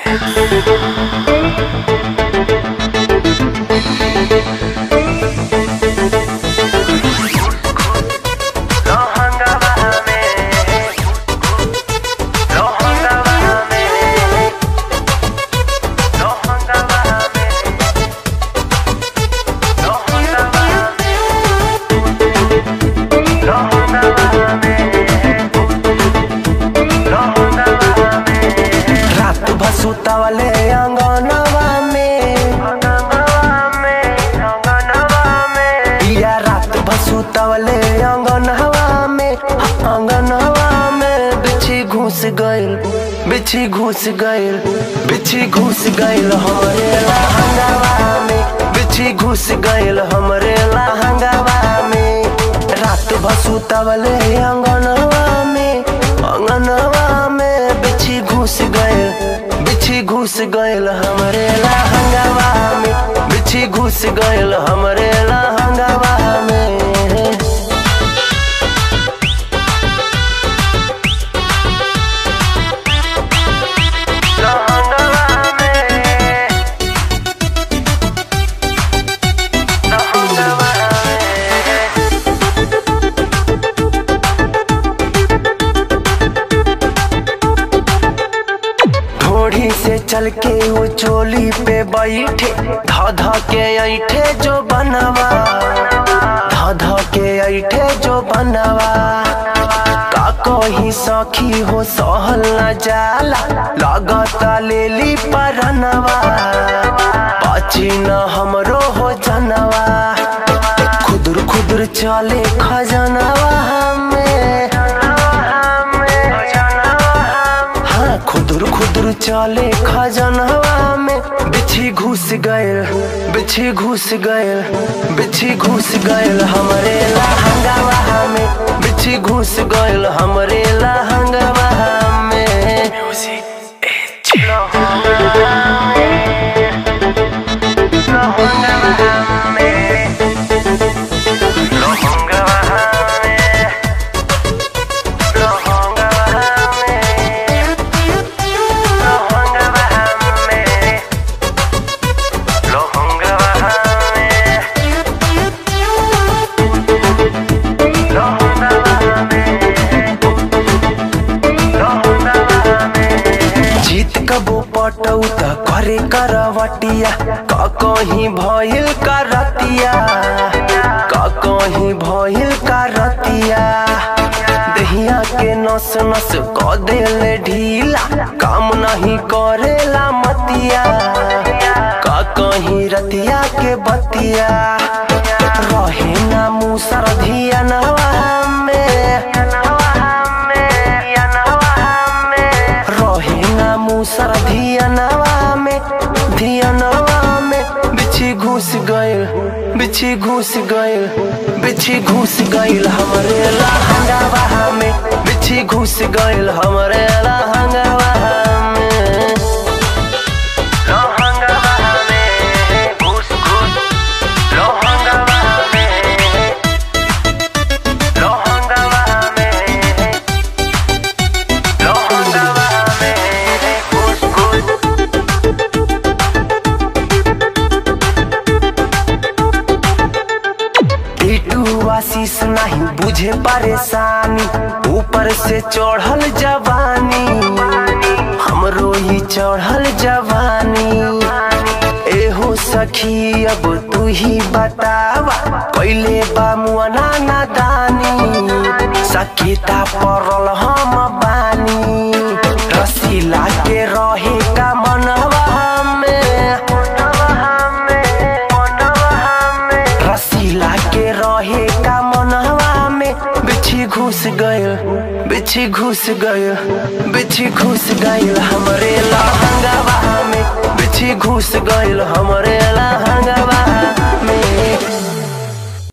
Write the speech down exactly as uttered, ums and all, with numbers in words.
सुतावले अंगनवा में या रात भर सुतावले अंगनवा में अंगनवा में बिछी घुस गइल बिछी घुस गइल बिछी घुस गइल हमरे लहंगवा में बिछी घुस गइल हमरे लहंगवा में रात भर सुतावले अंगनवा में अंगनवा में बिछी घुस गइल बिछी घुस गइल हमरे लहंगवा में बिछी घुस गइल हमरे लहंगवा में से चल के वो चोली पे बैठे धा धा के ऐठे जो बनवा धा धा के ऐठे जो बनवा का कहीं सखी हो सहल न जाला लगता लेली परनवा पाची न हमरो हो जनवा खुदुर खुदुर चले खजनवा हमें खुदुर खुदुर चले खजनवा में बिछी घुस गइल बिछी घुस गइल बिछी घुस गइल हमरे लहंगवा में बिछी घुस गइल हमरे लहंगवा में पटौता करे करवटिया का कहीं भइल करतिया का कहीं भइल करतिया दहिया के नस नस क देले ढीला काम नहीं करेला मतिया का कहीं रतिया के बतिया रहे ना मुसर धिया नवा में मुसर धियनवा में धियनवा में बिछी घुस गइल बिछी घुस गइल बिछी घुस गइल हमरे लहंगवा में बिछी घुस गइल हमरे लहंगवा में आशीष नहीं बुझे परेशानी ऊपर से चढ़ल जवानी हमरो ही चढ़ल जवानी एहो सखी अब तू ही बतावा पहले बामुआना नादानी सकेता परल हम बानी रसीला के रहे का मनवा रसीला के रहे का मनवा में बिछी घुस गइल बिछी घुस गइल बिछी घुस गइल हमरे लहंगवा में बिछी घुस गइल हमरे लहंगवा में।